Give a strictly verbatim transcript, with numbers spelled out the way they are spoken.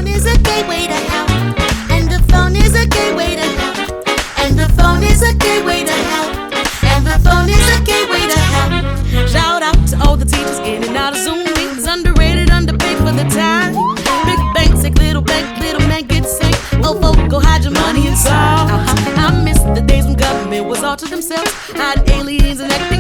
phone is a gateway to hell. And the phone is a gateway to hell. And the phone is a gateway to hell. And the phone is a gateway to hell. Shout out to all the teachers in and out of Zoom meetings. Underrated, underpaid for the time. Big bank, sick little bank, little man get sick. Oh, folk, go hide your money inside. I miss the days when government was all to themselves. Had aliens and